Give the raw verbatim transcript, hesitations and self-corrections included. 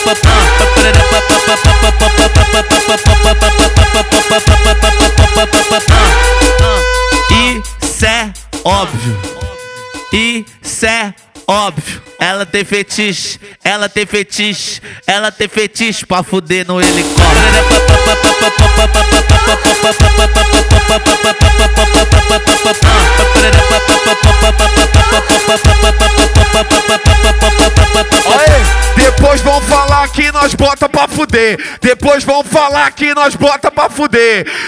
Isso é óbvio, isso é óbvio. Ela tem fetiche, ela tem fetiche, ela tem fetiche pra fuder no helicóptero. Depois vão falar que nós bota pra fuder. Depois vão falar que nós bota pra fuder.